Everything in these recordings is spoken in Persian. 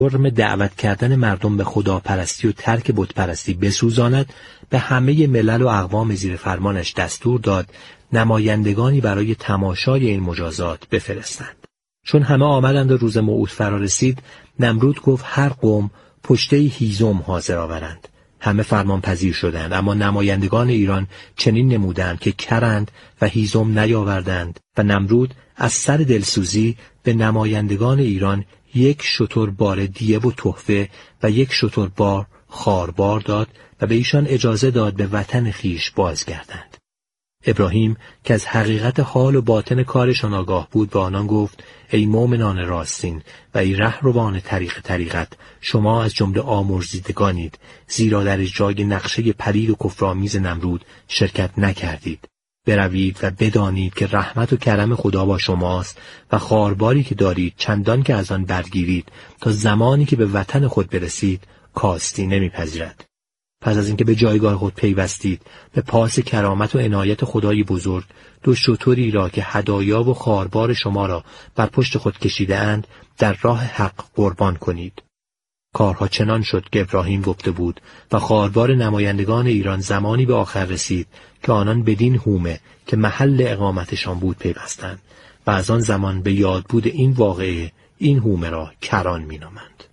جرم دعوت کردن مردم به خداپرستی و ترک بتپرستی بسوزاند، به همه ملل و اقوام زیر فرمانش دستور داد نمایندگانی برای تماشای این مجازات بفرستند. چون همه آمدند و روز موعود فرا رسید، نمرود گفت هر قوم پشته هیزم حاضر آورند. همه فرمان پذیر شدند، اما نمایندگان ایران چنین نمودند که کرند و هیزم نیاوردند و نمرود از سر دلسوزی به نمایندگان ایران 1 شتر بار دیه و تحفه و 1 شتر بار خاربار داد و به ایشان اجازه داد به وطن خیش بازگردند. ابراهیم که از حقیقت حال و باطن کارشان آگاه بود به آنان گفت ای مؤمنان راستین و ای رهروان طریقت، شما از جمله آمرزیدگانید، زیرا در اجرای نقشه پلید و کفرآمیز نمرود شرکت نکردید. بروید و بدانید که رحمت و کرم خدا با شماست و خارباری که دارید چندان که از آن برگیرید تا زمانی که به وطن خود برسید کاستی نمیپذیرد. پس از اینکه به جایگاه خود پیوستید، به پاس کرامت و عنایت خدای بزرگ 2 شتری را که هدایا و خاربار شما را بر پشت خود کشیده اند در راه حق قربان کنید. کارها چنان شد که ابراهیم گفته بود و خاربار نمایندگان ایران زمانی به آخر رسید که آنان بدین هومه که محل اقامتشان بود پیوستند و از آن زمان به یاد بود این واقعه این هومه را کران مینامند.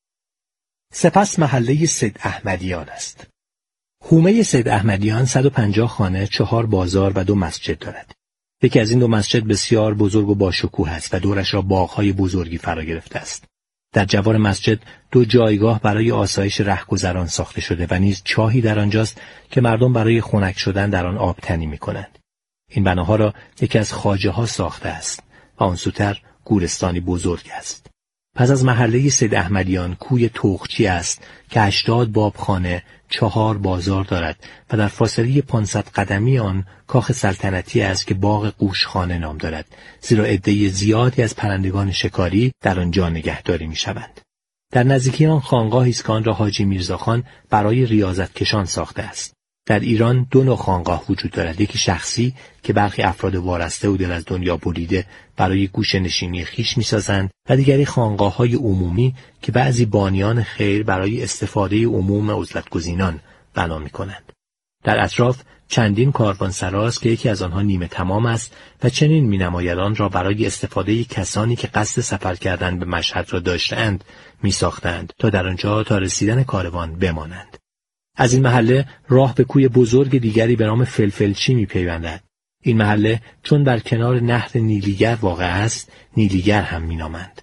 سپس محله سید احمدیان است. هومه سید احمدیان 150 خانه، 4 بازار و 2 مسجد دارد. یکی از این 2 مسجد بسیار بزرگ و با شکوه است و دورش را باغ‌های بزرگی فرا گرفته است. در جوار مسجد 2 جایگاه برای آسایش رهگذران ساخته شده و نیز چاهی در آنجاست که مردم برای خنک شدن در آن آب تنی می‌کنند. این بناها را یکی از خواجه‌ها ساخته است و آن سوتر گورستانی بزرگ است. پس از محله سید احمدیان کوی توخچی است که 80 بابخانه، 4 بازار دارد و در فاصله 500 قدمی آن کاخ سلطنتی است که باغ قوشخانه نام دارد، زیرا عده زیادی از پرندگان شکاری در آنجا نگهداری می‌شوند. در نزدیکی آن خانقاهی است که آن را حاجی میرزاخان برای ریاضت کشان ساخته است. در ایران 2 نوع خانقاه وجود دارد، یکی شخصی که برخی افراد وارسته و دل از دنیا بریده برای گوشه نشینی خیش می‌سازند و دیگری خانقاه‌های عمومی که بعضی بانیان خیر برای استفاده عموم عزلت‌گزینان بنا می‌کنند. در اطراف چندین کاروانسراست که یکی از آنها نیمه تمام است و چنین می‌نماید آن را برای استفاده کسانی که قصد سفر کردن به مشهد را داشتند می‌ساختند تا در آنجا تا رسیدن کاروان بمانند. از این محله راه به کوی بزرگ دیگری به نام فلفلچی می‌پیوندد. این محله چون بر کنار نهر نیلیگر واقع است، نیلیگر هم می‌نامند.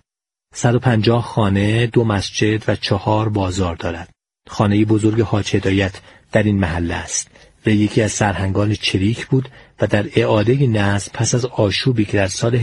150 خانه، 2 مسجد و 4 بازار دارد. خانه بزرگ حاج هدایت در این محله است و یکی از سرهنگان چریک بود و در اعاده نظم پس از آشوبی که در سال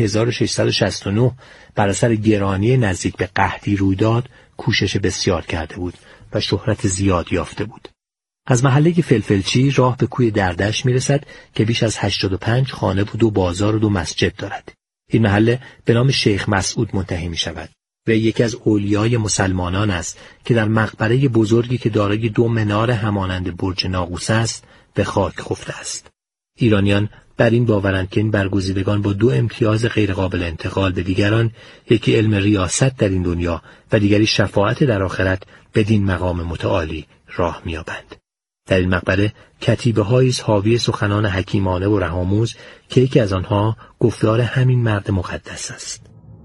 1669 بر اثر گرانی نزدیک به قحطی روی داد، کوشش بسیار کرده بود و شهرت زیاد یافته بود. از محله فلفلچی راه به کوی دردش میرسد که بیش از 85 خانه و 2 بازار و 2 مسجد دارد. این محله به نام شیخ مسعود منتهی می شود و یکی از اولیای مسلمانان است که در مقبره بزرگی که دارای 2 منار همانند برج ناقوس است به خاک خفته است. ایرانیان بر این باورند که این برگزیدگان با 2 امتیاز غیرقابل انتقال به دیگران، یکی علم ریاست در این دنیا و دیگری شفاعت در آخرت، بدین مقام متعالی راه می‌یابند. در این مقبره کتیبه‌هایی حاوی سخنان حکیمانه و رهاموز که یکی از آنها گفتار همین مرد مقدس است.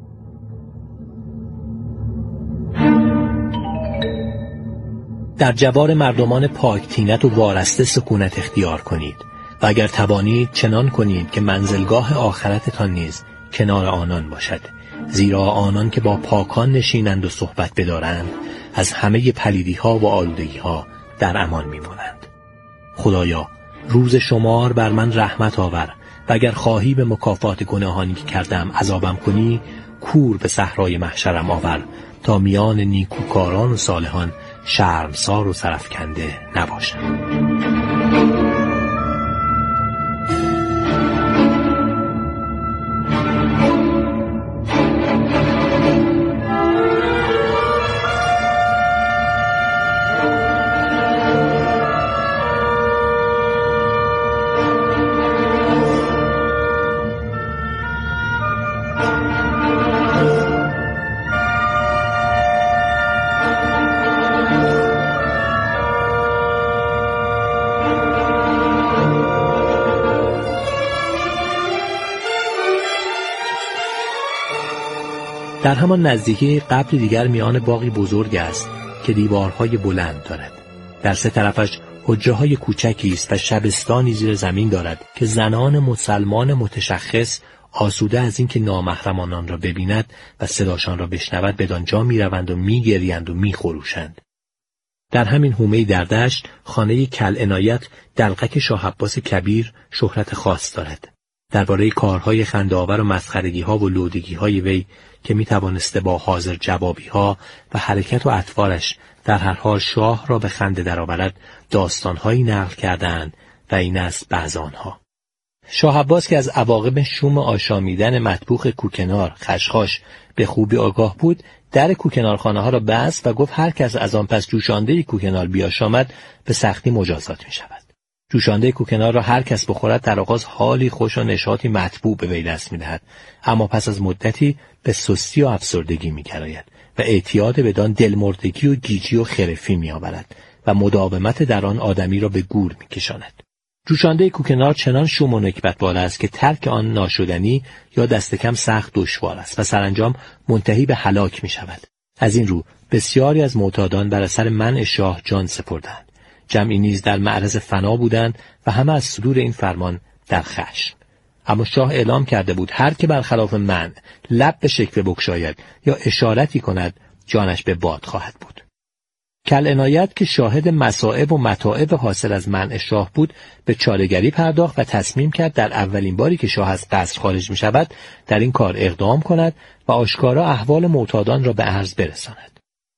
در جوار مردمان پاک طینت و وارسته سکونت اختیار کنید و اگر توانید چنان کنید که منزلگاه آخرتتان نیز کنار آنان باشد، زیرا آنان که با پاکان نشینند و صحبت بدارند از همه پلیدی‌ها و آلودگی‌ها در امان میمانند. خدایا روز شمار بر من رحمت آور و اگر خواهی به مکافات گناهانی که کردم عذابم کنی، کور به صحرای محشرم آور تا میان نیکوکاران و صالحان شرمسار و سرفکنده نباشم. در همان نزدیکی قبر دیگر میان باغی بزرگ است که دیوارهای بلند دارد. در سه طرفش حجره‌های کوچکی است و شبستانی زیر زمین دارد که زنان مسلمان متشخص آسوده از اینکه نامحرمانان را ببیند و صداشان را بشنود بدانجا میروند و میگریند و میخروشند. در همین حومه در دشت خانه کل عنایت دلقک شاه عباس کبیر شهرت خاص دارد. درباره کارهای خنده‌آور و مسخرگی‌ها و لودگی‌های وی که میتوانسته با حاضر جوابی‌ها و حرکت و اطوارش در هر حال شاه را به خنده درآورد داستان‌هایی نقل کردند و این است بعض آنها. شاه عباس که از عواقب شوم آشامیدن مطبوخ کوکنار خشخاش به خوبی آگاه بود، در کوکنارخانه ها را بست و گفت هر کس از آن پس جوشانده کوکنار بیاشامد به سختی مجازات می شود. جوشانده کوکنار را هر کس بخورد در آغاز حالی خوش و نشاطی مطبوع به وی دست می دهد، اما پس از مدتی به سستی و افسردگی می گراید و اعتیاد بدان دلمردگی و گیجی و خرفی می آورد و مداومت در آن آدمی را به گور می کشاند. جوشانده کوکنار چنان شوم و نکبتبار است که ترک آن ناشدنی یا دست کم سخت دشوار است و سرانجام منتهی به هلاک می شود. از این رو بسیاری از معتادان بر اثر منع شاه جان سپردند. جمعی نیز در معرض فنا بودند و همه از صدور این فرمان در خشم. اما شاه اعلام کرده بود هر که برخلاف منع لب به شکوه بگشاید یا اشارتی کند جانش به باد خواهد بود. کل عنایت که شاهد مصائب و متاعب حاصل از منع شاه بود به چاره‌گری پرداخت و تصمیم کرد در اولین باری که شاه از قصر خارج می شود در این کار اقدام کند و آشکارا احوال معتادان را به عرض برساند.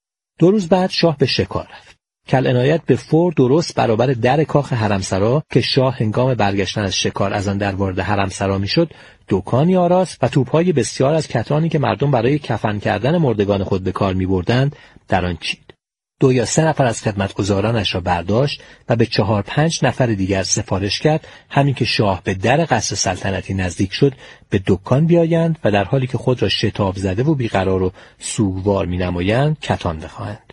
2 روز بعد شاه به شکار رفت. کل عنایت به فور درست برابر در کاخ حرمسرا که شاه هنگام برگشتن از شکار از آن در وارد حرمسرا میشد دکانی آراست و توپ‌های بسیار از کتانی که مردم برای کفن کردن مردگان خود به کار می‌بردند در آن چید. 2 یا 3 نفر از خدمتگزارانش را برداشت و به 4-5 نفر دیگر سفارش کرد همین که شاه به در قصر سلطنتی نزدیک شد به دکان بیایند و در حالی که خود را شتاب زده و بیقرار و سوگوار می‌نمایند کتان بخواهند.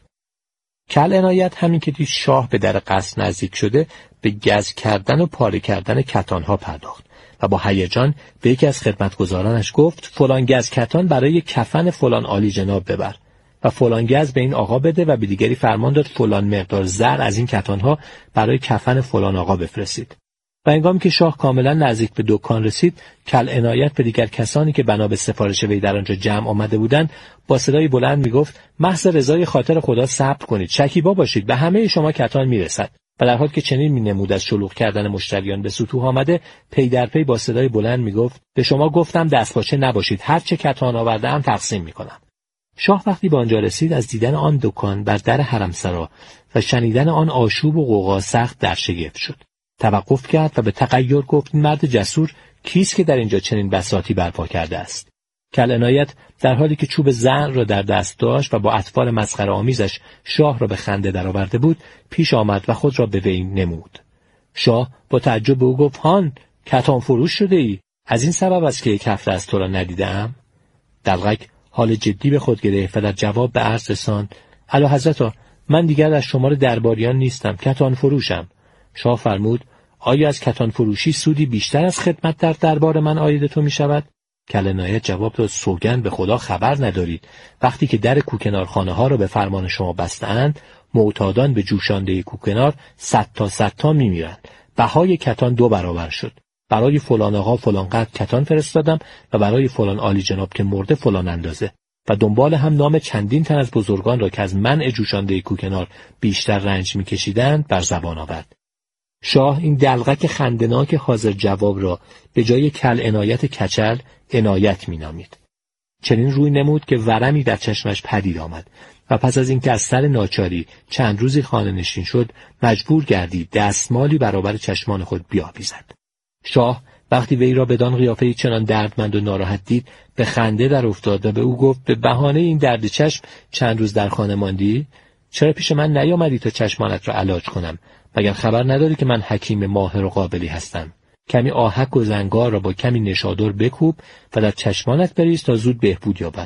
کل عنایت همین که دید شاه به در قصر نزدیک شده به گز کردن و پاره کردن کتانها پرداخت و با هیجان به یکی از خدمتگزارانش گفت فلان گز کتان برای کفن فلان عالی جناب ببر و فلان گز به این آقا بده و به دیگری فرمان داد فلان مقدار زر از این کتانها برای کفن فلان آقا بفرستید. و هنگامی که شاه کاملا نزدیک به دکان رسید کل عنایت به دیگر کسانی که بنا به سفارش وی در آنجا جمع آمده بودند با صدای بلند میگفت محض رضای خاطر خدا صبر کنید، شکیبا باشید، به همه شما کتان میرسد. و در حالی که چنین مینمود از شلوغ کردن مشتریان به سطوح آمده پی در پی با صدای بلند میگفت به شما گفتم دستپاچه نباشید، هر چه کتان آورده‌ام تقسیم میکنم. شاه وقتی به آنجا رسید از دیدن آن دکان بر در حرمسرا و شنیدن آن آشوب و غوغا سخت در شگفت شد. توقف کرد و به تغیر گفت این مرد جسور کیست که در اینجا چنین بساطی برپا کرده است؟ کل عنایت در حالی که چوب زرع را در دست داشت و با اطوار مسخره آمیزش شاه را به خنده درآورده بود پیش آمد و خود را به وی نمود. شاه با تعجب به او گفت هان کتان فروش شده ای؟ از این سبب است که 1 هفته از تو را ندیدم؟ دلقک حال جدی به خود گرفت و در جواب به عرض رساند اعلیحضرت من دیگر از شمار درباریان نیستم، کتان فروشم. شاه فرمود آیا از کتان فروشی سودی بیشتر از خدمت در دربار من عاید تو می شود؟ کل عنایت جواب داد سوگند به خدا خبر ندارید. وقتی که در کوکنارخانه ها را به فرمان شما بستند معتادان به جوشانده کوکنار 100 تا می میرند. بهای کتان 2 برابر شد. برای فلان آقا فلان قدر کتان فرستادم و برای فلان عالی جناب که مرده فلان اندازه و دنبال هم نام چندین تن از بزرگان را که از منع جوشانده کوکنار بیشتر رنج می‌کشیدند بر زبان آورد. شاه این دلغک خندناک حاضر جواب را به جای کل عنایت کچل عنایت می‌نامید. چنین روی نمود که ورمی در چشمش پدید آمد و پس از اینکه از سر ناچاری چند روزی خانه نشین شد مجبور گردید دستمالی برابر چشمان خود بیاویزد. شاه وقتی وی را بدان قیافه چنان دردمند و ناراحت دید به خنده در افتاد و به او گفت به بهانه این درد چشم چند روز در خانه ماندی؟ چرا پیش من نیامدی تا چشمانت را علاج کنم؟ مگر خبر نداری که من حکیم ماهر و قابلی هستم؟ کمی آهک و زنگار را با کمی نشادر بکوب و در چشمانت بریز تا زود بهبود یابد.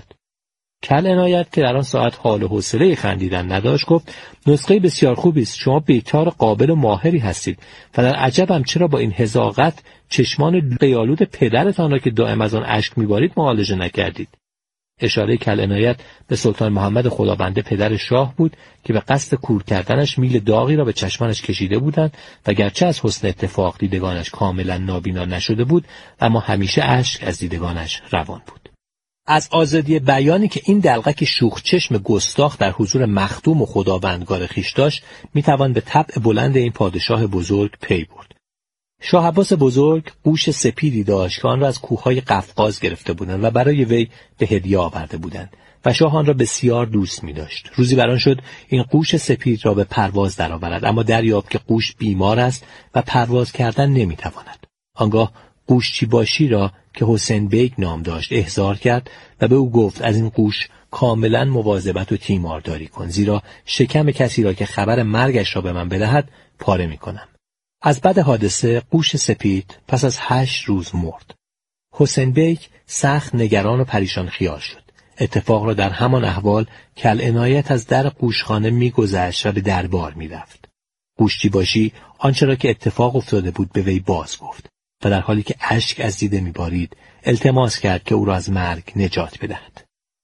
کل عنایت که در آن ساعت حال و حوصله خندیدن نداشت گفت نسخه بسیار خوبی است، شما بیکار قابل و ماهری هستید و در عجبم چرا با این حذاقت چشمان قیالود پدرتان را که دائم از آن اشک میبارید معالجه نکردید. اشاره کلعنایت به سلطان محمد خدابنده پدر شاه بود که به قصد کور کردنش میل داغی را به چشمانش کشیده بودند و گرچه از حسن اتفاق دیدگانش کاملا نابینا نشده بود، اما همیشه اشک از دیدگانش روان بود. از آزادی بیانی که این دلقک شوخ چشم گستاخ در حضور مخدوم و خداوندگار خویش داشت، میتوان به طبع بلند این پادشاه بزرگ پی برد. شاه عباس بزرگ قوش سپیدی داشت که آن را از کوههای قفقاز گرفته بودند و برای وی به هدیه آورده بودند و شاه آن را بسیار دوست می داشت. روزی بران شد این قوش سپید را به پرواز درآورد، اما دریافت که قوش بیمار است و پرواز کردن نمی تواند. آنگاه قوشچی باشی را که حسین بیگ نام داشت احضار کرد و به او گفت از این قوش کاملا مواظبت و تیمارداری کن، زیرا شکم کسی را که خبر مرگش را به من بدهد پاره می کنم. از بعد حادثه قوش سپید پس از 8 روز مرد. حسین بیگ سخت نگران و پریشان خیال شد. اتفاق را در همان احوال کلعنایت از در قوشخانه می‌گذشت و به دربار می‌رفت. قوشچی باشی آنچه را که اتفاق افتاده بود به وی باز گفت و در حالی که اشک از دیده می‌بارید التماس کرد که او را از مرگ نجات بدهد.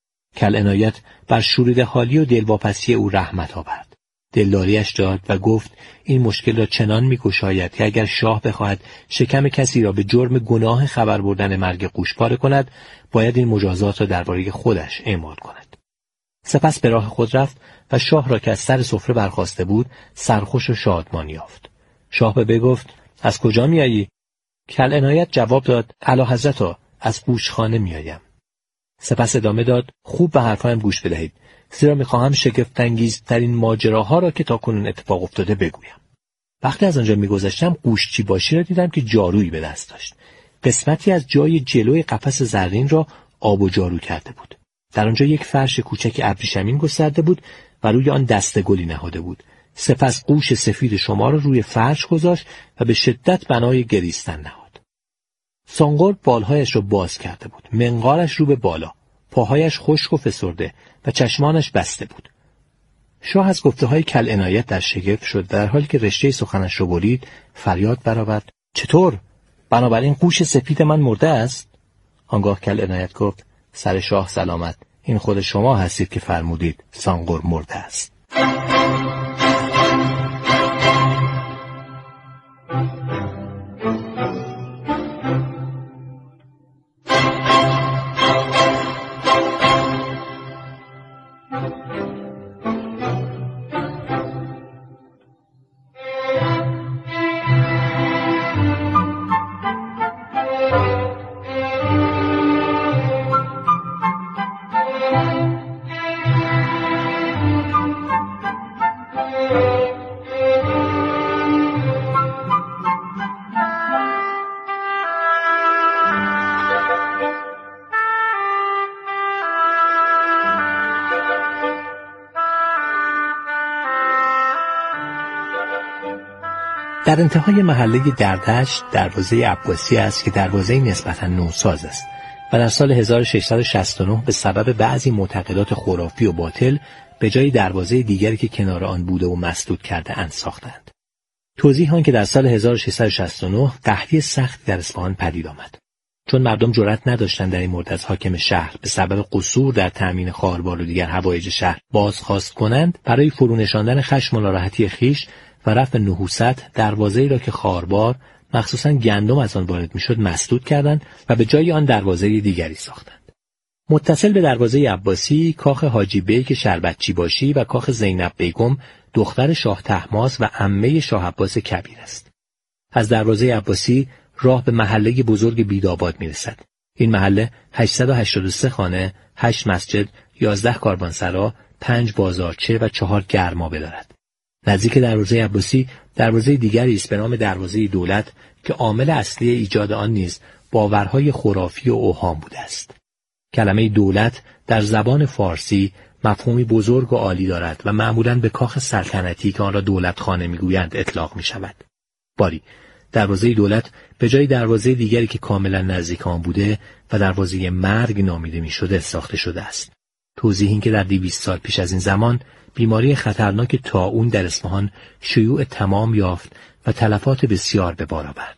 کلعنایت بر شوریده حالی و دلواپسی او رحمت آورد. دلداریش داد و گفت این مشکل را چنان می‌گشاید که اگر شاه بخواهد شکم کسی را به جرم گناه خبر بردن مرگ قوش پاره کند، باید این مجازات را درباره خودش اعمال کند. سپس به راه خود رفت و شاه را که از سر سفره برخاسته بود سرخوش و شادمان یافت. شاه به گفت از کجا میایی؟ کلعنایت جواب داد اعلیحضرتا از قوشخانه میایم. سپس ادامه داد خوب به حرفایم گوش بدهید، زیرا میخواهم شگفت‌انگیزترین ماجراها را که تاکنون اتفاق افتاده بگویم. وقتی از آنجا میگذشتم قوشچی باشی را دیدم که جارویی به دست داشت. قسمتی از جای جلوی قفس زرین را آب و جارو کرده بود. در آنجا یک فرش کوچک ابریشمین گسترده بود و روی آن دسته گلی نهاده بود. سپس قوش سفید شما را روی فرش گذاشت و به شدت بنای گریستن نهاد. سانگور بالهایش را باز کرده بود. منقارش رو به بالا، پاهایش خشک و فسرده و چشمانش بسته بود. شاه از گفته‌های کلعنایت در شگفت شد. در حالی که رشته سخنش را برید فریاد برآورد چطور؟ بنابراین قوش سپید من مرده است؟ آنگاه کلعنایت گفت سر شاه سلامت، این خود شما هستید که فرمودید سانگور مرده است. در انتهای محله دردشت دروازه عباسی است که دروازه نسبتاً نوساز است و در سال 1669 به سبب بعضی معتقدات خرافی و باطل به جای دروازه دیگری که کنار آن بوده و مسدود کرده اند ساختند. توضیح آن که در سال 1669 قحطی سخت در اصفهان پدید آمد. چون مردم جرأت نداشتند در این مورد از حاکم شهر به سبب قصور در تأمین خاربار و دیگر حوایج شهر بازخواست کنند، برای فرونشاندن خشم و ناراحتی خویش و رفع نحوست دروازه‌ای را که خاربار مخصوصاً گندم از آن وارد میشد مسدود کردند و به جای آن دروازه دیگری ساختند. متصل به دروازه عباسی کاخ حاجی بیگ شربتچی باشی و کاخ زینب بیگم دختر شاه طهماسب و عمه شاه عباس کبیر است. از دروازه عباسی راه به محله بزرگ بیداباد میرسد. این محله 883 خانه، 8 مسجد، 11 کاروانسرا، 5 بازارچه و 4 گرمابه دارد. نزدیک دروازه عباسی دروازه دیگری است به نام دروازه دولت که عامل اصلی ایجاد آن نیز باورهای خرافی و اوهام بوده است. کلمه دولت در زبان فارسی مفهومی بزرگ و عالی دارد و معمولاً به کاخ سلطنتی که آن را دولتخانه میگویند اطلاق می شود. باری دروازه دولت به جای دروازه دیگری که کاملا نزدیک آن بوده و دروازه مرگ نامیده می شده ساخته شده است. توضیح این که در 200 سال پیش از این زمان بیماری خطرناک طاعون در اصفهان شیوع تمام یافت و تلفات بسیار به بار آورد.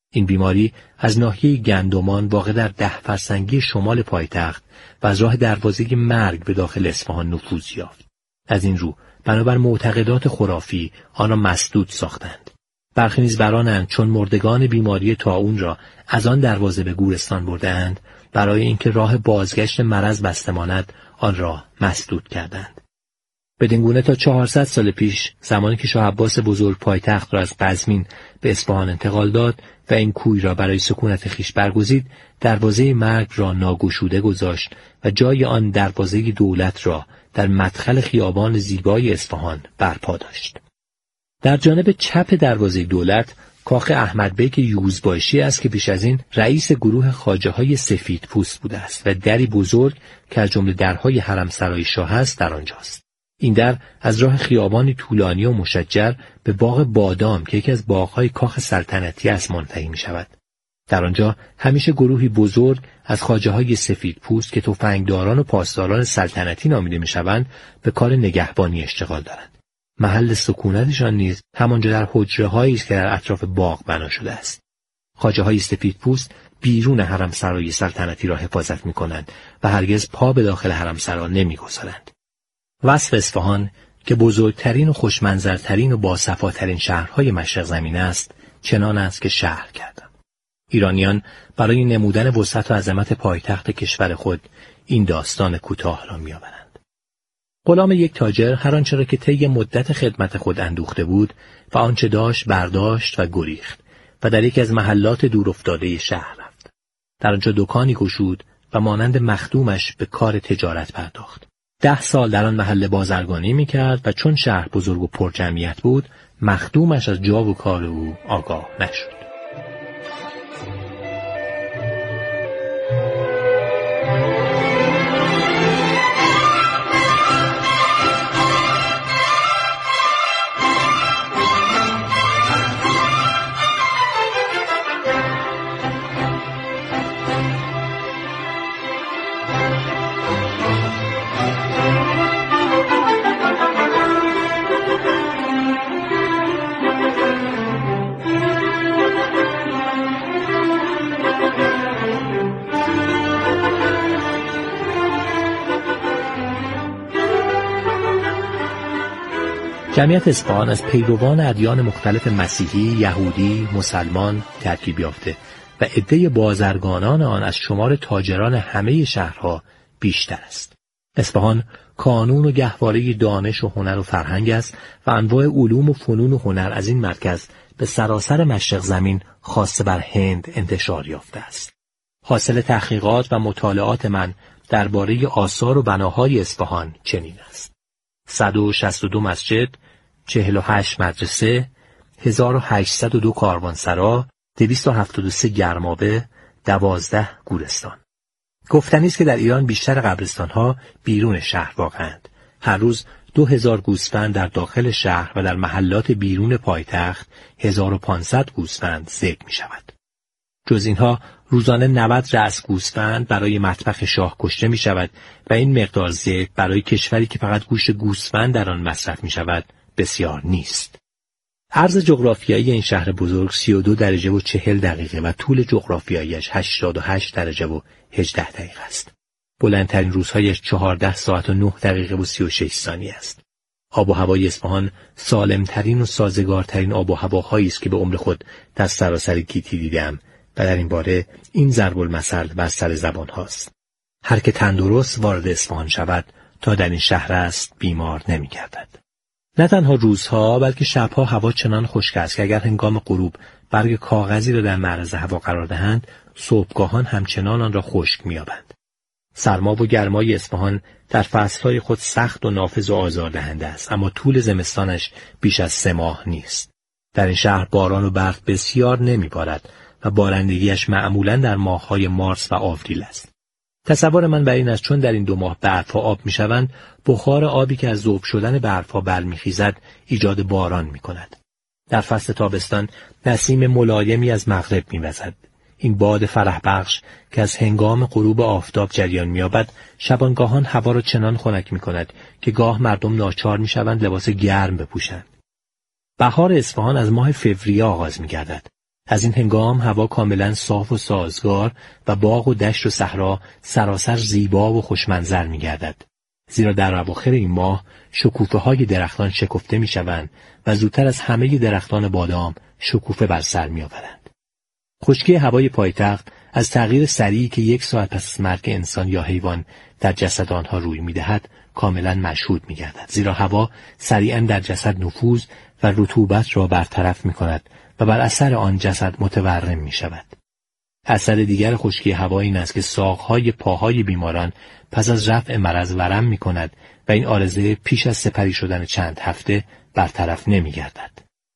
این بیماری از ناحیه گندمان واقع در 10 فرسنگی شمال پایتخت و از راه دروازه مرگ به داخل اصفهان نفوذ یافت. از این رو بنابر معتقدات خرافی آن را مسدود ساختند. برخی نیز برانند چون مردگان بیماری طاعون را از آن دروازه به گورستان برده‌اند، برای اینکه راه بازگشت مرض بسته ماند آن را مسدود کردند. بدین گونه تا 400 سال پیش، زمانی که شاه عباس بزرگ پایتخت را از قزوین به اصفهان انتقال داد و این کوی را برای سکونت خویش برگزید، دروازه مرگ را ناگشوده گذاشت و جای آن دروازه دولت را در مدخل خیابان زیبای اصفهان برپا داشت. در جانب چپ دروازه دولت کاخ احمد بیک یوزباشی است که پیش از این رئیس گروه خواجه‌های سفید پوست بوده است و دری بزرگ که از جمله درهای حرم سرای شاه است در آنجاست. این در از راه خیابانی طولانی و مشجر به باغ بادام که یکی از باغ‌های کاخ سلطنتی است منتهی می‌شود. در آنجا همیشه گروهی بزرگ از خواجه‌های سفید پوست که تفنگداران و پاسداران سلطنتی نامیده می‌شوند به کار نگهبانی اشتغال دارند. محل سکونتشان نیز همانجا در حجره‌هایی است که در اطراف باغ بنا شده است. خواجه‌های سفیدپوست بیرون حرم سرای سلطنتی را حفاظت می‌کنند و هرگز پا به داخل حرم سرا نمی‌گذارند. وصف اصفهان که بزرگترین و خوشمنظرترین و باصفاترین شهرهای مشرق زمین است، چنان است که شرح کردم. ایرانیان برای نمودن وسعت و عظمت پایتخت کشور خود این داستان کوتاه را می‌آورند. غلام یک تاجر هر آنچه را که طی مدت خدمت خود اندوخته بود و آنچه داشت برداشت و گریخت و در یکی از محلات دورافتاده شهر رفت. در آنجا دکانی گشود و مانند مخدومش به کار تجارت پرداخت. 10 سال در آن محله بازرگانی می‌کرد و چون شهر بزرگ و پرجمعیت بود، مخدومش از جا و کار او آگاه نشد. جمعیت اصفهان از پیروان ادیان مختلف مسیحی، یهودی، مسلمان ترکیب یافته و عده بازرگانان آن از شمار تاجران همه شهرها بیشتر است. اصفهان کانون و گهواره دانش و هنر و فرهنگ است و انواع علوم و فنون و هنر از این مرکز به سراسر مشرق زمین خاصه بر هند انتشار یافته است. حاصل تحقیقات و مطالعات من درباره آثار و بناهای اصفهان چنین است: 162 مسجد، 48 مدرسه، 1802 کاروانسرا، 273 گرمابه، 12 گورستان. گفتنی است که در ایران بیشتر قبرستان‌ها بیرون شهر واقع‌اند. هر روز 2000 گوسفند در داخل شهر و در محلات بیرون پایتخت 1500 گوسفند ذبح می‌شود. جز اینها روزانه 90 رأس گوسفند برای مطبخ شاه کشته می‌شود و این مقدار ذبح برای کشوری که فقط گوشت گوسفند در آن مصرف می‌شود بسیار نیست. عرض جغرافیایی این شهر بزرگ 32 درجه و 40 دقیقه و طول جغرافیایش 88 درجه و 18 دقیقه است. بلندترین روزهایش 14 ساعت و 9 دقیقه و 36 ثانیه است. آب و هوای اصفهان سالمترین و سازگارترین آب و هواهایی است که به عمر خود در سراسر گیتی دیدم و در این باره این ضرب المثل بر سر زبان هاست: هر که تندرست وارد اصفهان شود تا در این شهر است بیمار نمی گردد. نه تنها روزها بلکه شبها هوا چنان خشک است که اگر هنگام غروب برگ کاغذی را در معرض هوا قرار دهند، صبحگاهان همچنان آن را خشک می‌یابند. سرما و گرمای اصفهان در فصلهای خود سخت و نافذ و آزاردهنده است، اما طول زمستانش بیش از 3 ماه نیست. در این شهر باران و برف بسیار نمی‌بارد و بارندگیش معمولاً در ماه‌های مارس و آوریل است. تصور من بر این است چون در این 2 ماه برف‌ها آب می‌شوند، بخار آبی که از ذوب شدن برف‌ها برمیخیزد ایجاد باران می‌کند. در فصل تابستان نسیم ملایمی از مغرب می‌وزد. این باد فرح بخش که از هنگام غروب آفتاب جریان می‌یابد، شبانگاهان هوا را چنان خنک می‌کند که گاه مردم ناچار می‌شوند لباس گرم بپوشند. بهار اصفهان از ماه فوریه آغاز می‌گردد. از این هنگام هوا کاملا صاف و سازگار و باغ و دشت و صحرا سراسر زیبا و خوشمنظر می‌گردد. زیرا در اواخر این ماه شکوفه‌های درختان شکفته می‌شوند و زودتر از همه درختان بادام شکوفه بر سر می‌آورند. خشکی هوای پایتخت از تغییر سریعی که 1 ساعت پس از مرگ انسان یا حیوان در جسد آنها روی می‌دهد کاملا مشهود می‌گردد، زیرا هوا سریعاً در جسد نفوذ و رطوبت را برطرف می‌کند و بر اثر آن جسد متورم می‌شود. اثر دیگر خشکی هوا این است که ساق‌های پاهای بیماران پس از رفع مرض ورم می‌کند و این عارضه پیش از سپری شدن چند هفته برطرف نمی‌گردد.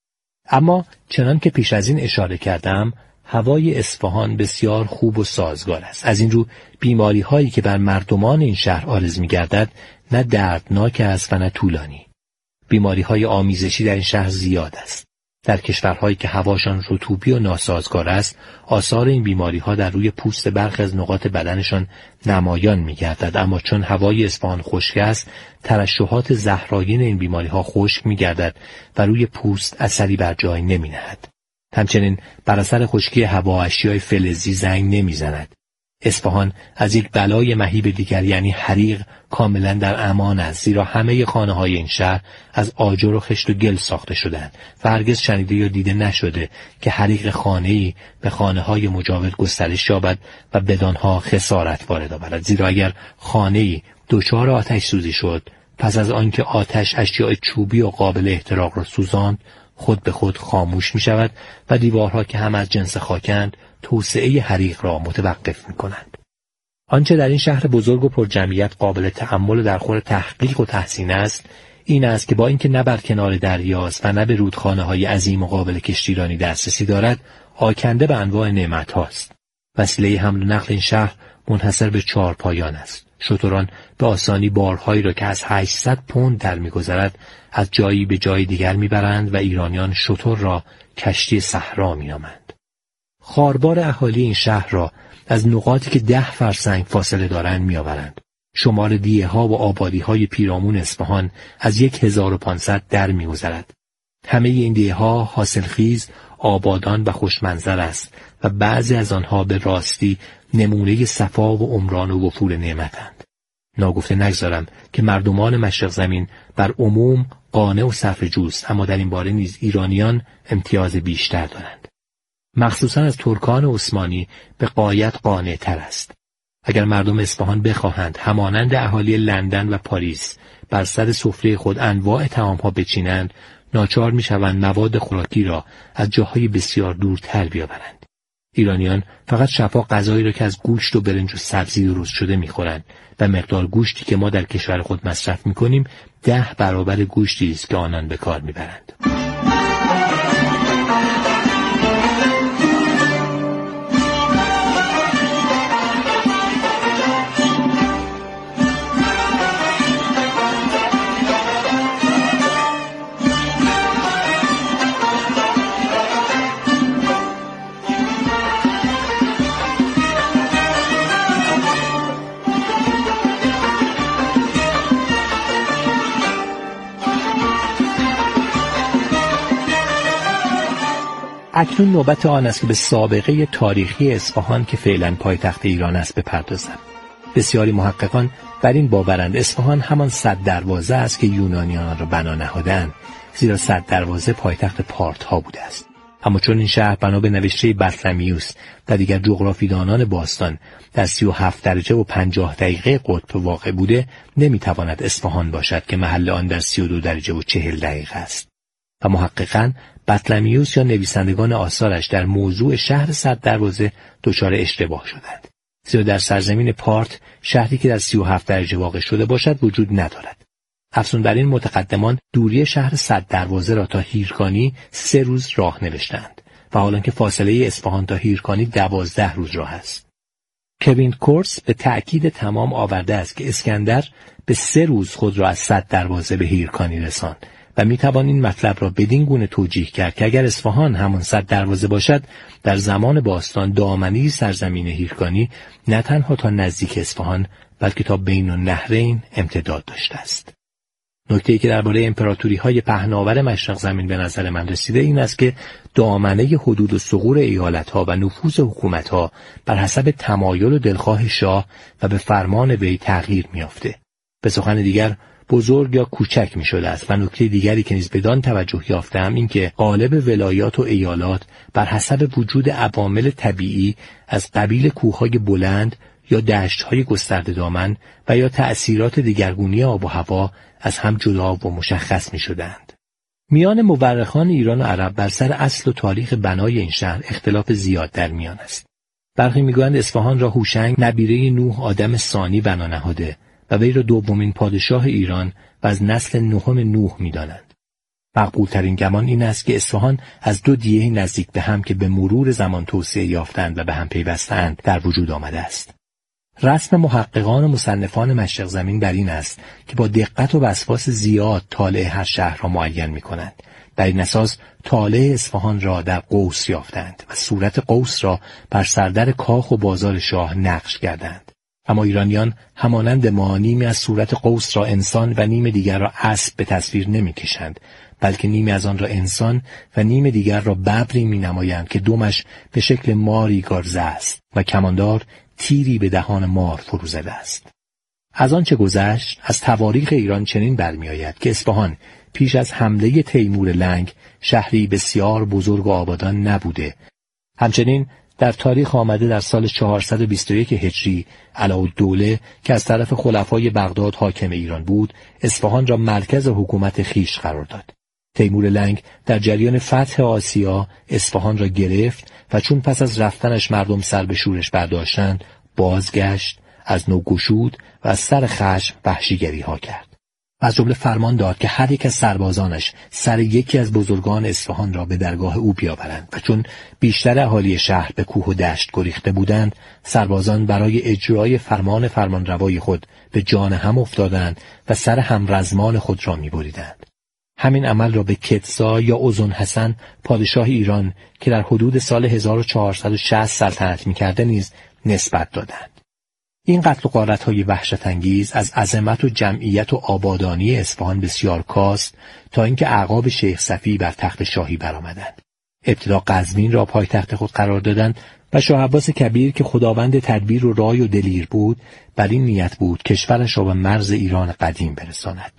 اما چنان که پیش از این اشاره کردم، هوای اصفهان بسیار خوب و سازگار است. از این رو بیماری‌هایی که بر مردمان این شهر عارض می‌گردد نه دردناک است و نه طولانی. بیماری‌های آمیزشی در این شهر زیاد است. در کشورهایی که هواشان رطوبی و ناسازگار است، آثار این بیماری‌ها در روی پوست برخی از نقاط بدنشان نمایان می‌گردد، اما چون هوای اصفهان خشک است، ترشحات زهرآگین این بیماری‌ها خشک می‌گردد و روی پوست اثری بر جای نمی‌نهد. همچنین بر اثر خشکی هوا اشیای فلزی زنگ نمی‌زند. اصفهان از یک بلای مهیب دیگر یعنی حریق کاملا در امان است، زیرا همه خانه‌های این شهر از آجر و خشت و گل ساخته شده‌اند و هرگز شنیده یا دیده نشده که حریق خانه‌ای به خانه‌های مجاور گسترش یابد و بدانها خسارت وارد آورد. زیرا اگر خانه‌ای دچار آتش سوزی شد، پس از آنکه آتش اشیاء چوبی و قابل احتراق را سوزاند، خود به خود خاموش می‌شود و دیوارها که هم از جنس خاکند توسعه حریق را متوقف می‌کنند. آنچه در این شهر بزرگ و پرجمعیت قابل تأمل و در خور تحقیق و تحسین است، این است که با اینکه نه بر کنار دریاست و نه به رودخانه‌های عظیم و قابل کشتیرانی دسترسی دارد، آکنده به انواع نعمت‌هاست. وسیله حمل و نقل این شهر منحصر به 4 پایان است. شتران به آسانی بارهایی را که از 800 پوند در می‌گذرد از جایی به جای دیگر می‌برند و ایرانیان شتر را کشتی صحرا می‌نامند. خاربار اهالی این شهر را از نقاطی که 10 فرسنگ فاصله دارند می‌آورند. شمار دیه‌ها و آبادی‌های پیرامون اصفهان از 1500 در می‌گذرد. همه این دیه‌ها حاصلخیز، آبادان و خوشمنظر است و بعضی از آنها به راستی نمونه صفا و عمران و وفور نعمتند. ناگفته نگذارم که مردمان مشرق زمین بر عموم قانع و صرفه‌جوست، اما در این باره نیز ایرانیان امتیاز بیشتر دارند. مخصوصا از ترکان عثمانی به غایت قانع تر است. اگر مردم اصفهان بخواهند همانند اهالی لندن و پاریس بر سر سفره خود انواع طعام‌ها بچینند، ناچار می‌شوند مواد خوراکی را از جاهای بسیار دورتر بیاورند. ایرانیان فقط شفا غذایی را که از گوشت و برنج و سبزی درست شده می‌خورند و مقدار گوشتی که ما در کشور خود مصرف می‌کنیم 10 برابر گوشتی است که آنان به کار می‌برند. اکنون نوبت آن است که به سابقه تاریخی اصفهان که فعلا پایتخت ایران است بپردازم. بسیاری محققان بر این باورند اصفهان همان 100 دروازه است که یونانیان را بنا نهادند، زیرا 100 دروازه پایتخت پارتها بوده است. اما چون این شهر بنا به نوشته بطلمیوس و دیگر جغرافیدانان باستان در 37 درجه و 50 دقیقه قطب واقع بوده، نمیتواند اصفهان باشد که محل آن در 32 درجه و 40 دقیقه است. و محققاً بطلمیوس یا نویسندگان آثارش در موضوع شهر 100 دروازه دچار اشتباه شدند. زیرا در سرزمین پارت شهری که در 37 درجه واقع شده باشد وجود ندارد. افزون بر این متقدمان دوری شهر 100 دروازه را تا هیرکانی 3 روز راه نوشتند و حالانکه فاصله اصفهان تا هیرکانی 12 روز راه است. کوین کورس به تأکید تمام آورده است که اسکندر به 3 روز خود را از 100 دروازه به هیرکانی رساند و میتوان این مطلب را بدین گونه توجیه کرد که اگر اصفهان همان 100 دروازه باشد، در زمان باستان دامنه سرزمین هیرکانی نه تنها تا نزدیک اصفهان بلکه تا بین النهرین امتداد داشته است. نکته‌ای که درباره امپراتوری‌های پهناور مشرق زمین به نظر من رسیده این است که دامنه حدود و ثغور ایالت‌ها و نفوذ حکومت‌ها بر حسب تمایل و دلخواه شاه و به فرمان وی تغییر می‌یافته. به سخن دیگر بزرگ یا کوچک می‌شده است و نکته دیگری که نیز بدان توجه یافته‌ام این که غالب ولایات و ایالات بر حسب وجود عوامل طبیعی از قبیل کوه‌های بلند یا دشت‌های گسترده دامن و یا تأثیرات دگرگونی آب و هوا از هم جدا و مشخص می‌شدند. میان مورخان ایران و عرب بر سر اصل و تاریخ بنای این شهر اختلاف زیاد در میان است. برخی می‌گویند اصفهان را هوشنگ نبیره نوح آدم ثانی بنا نهاده و وی را دومین پادشاه ایران و از نسل نهم نوح می‌دانند. مقبول‌ترین گمان این است که اصفهان از دو دیه نزدیک به هم که به مرور زمان توسعه یافتند و به هم پیوستند در وجود آمده است. رسم محققان و مصنفان مشرق زمین بر این است که با دقت و وسواس زیاد طالع هر شهر را معین می‌کنند. در این اساس طالع اصفهان را در قوس یافتند و صورت قوس را بر سردر کاخ و بازار شاه نقش کردند. اما ایرانیان همانند ما نیمی از صورت قوس را انسان و نیم دیگر را اسب به تصویر نمی‌کشند، بلکه نیمی از آن را انسان و نیم دیگر را ببری می‌نمایند که دمش به شکل ماری گارزه است و کماندار تیری به دهان مار فرو زده است. از آنچه گذشت از تواریخ ایران چنین برمی‌آید که اصفهان پیش از حمله تیمور لنگ شهری بسیار بزرگ و آبادان نبوده. همچنین در تاریخ آمده در سال 421 هجری علاءالدوله که از طرف خلفای بغداد حاکم ایران بود، اصفهان را مرکز حکومت خیش قرار داد. تیمور لنگ در جریان فتح آسیا اصفهان را گرفت و چون پس از رفتنش مردم سر به شورش برداشتند، بازگشت، از نو گشود و از سر خشم وحشیگری ها کرد. از جمله فرمان داد که هر یک از سربازانش سر یکی از بزرگان اصفهان را به درگاه او بیاورند و چون بیشتر اهالی شهر به کوه و دشت گریخته بودند، سربازان برای اجرای فرمانروای خود به جان هم افتادند و سر همرزمان خود را می‌بریدند. همین عمل را به کتزا یا اذن حسن پادشاه ایران که در حدود سال 1460 سلطنت می‌کرده نیز نسبت دادند. این قتل و غارت‌های وحشت‌انگیز از عظمت و جمعیت و آبادانی اصفهان بسیار کاست تا اینکه اعقاب شیخ صفی بر تخت شاهی برآمدند. ابتدا قزوین را پایتخت خود قرار دادند و شاه عباس کبیر که خداوند تدبیر و رای و دلیر بود، بر این نیت بود کشورش را به مرز ایران قدیم برساند.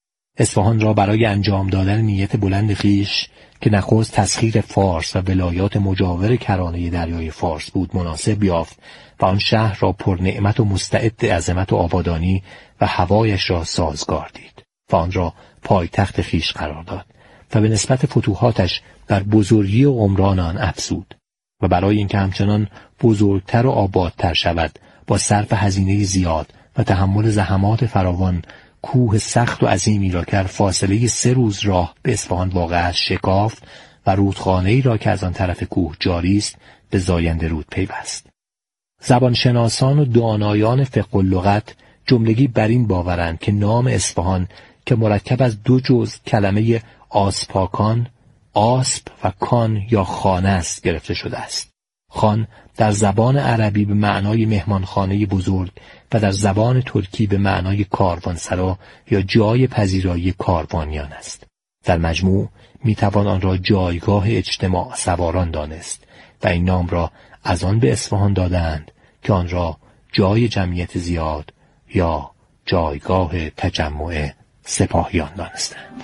اصفهان را برای انجام دادن نیت بلند خویش که نخست تسخیر فارس و ولایات مجاور کرانه دریای فارس بود مناسب یافت و آن شهر را پر نعمت و مستعد عظمت و آبادانی و هوایش را سازگار دید و آن را پایتخت خویش قرار داد و به نسبت فتوحاتش بر بزرگی و عمران آن افزود و برای اینکه همچنان بزرگتر و آبادتر شود با صرف هزینه زیاد و تحمل زحمات فراوان کوه سخت و عظیمی را که فاصله 3 روز راه به اصفهان واقع است شکافت و رودخانه‌ای را که از آن طرف کوه جاری است به زاینده رود پیوست. زبانشناسان و دانایان فقه و لغت جملگی بر این باورند که نام اصفهان که مرکب از 2 جزء کلمه آسپاکان، آسپ و کان یا خانه است گرفته شده است. خان در زبان عربی به معنای مهمانخانه بزرگ و در زبان ترکی به معنای کاروانسرا یا جای پذیرایی کاروانیان است. در مجموع میتوان آن را جایگاه اجتماع سواران دانست و این نام را از آن به اصفهان دادند که آن را جای جمعیت زیاد یا جایگاه تجمع سپاهیان دانستند.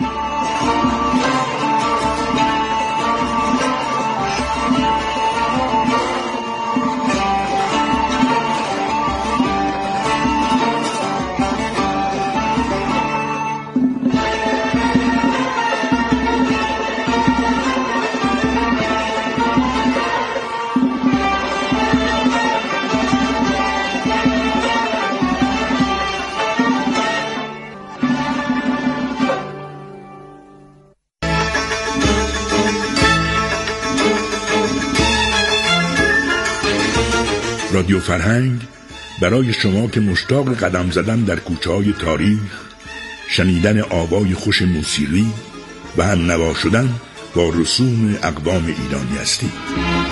رادیو فرهنگ برای شما که مشتاق قدم زدن در کوچه‌های تاریخ، شنیدن آوای خوش موسیقی و هم نوا شدن با رسوم اقوام ایرانی هستید.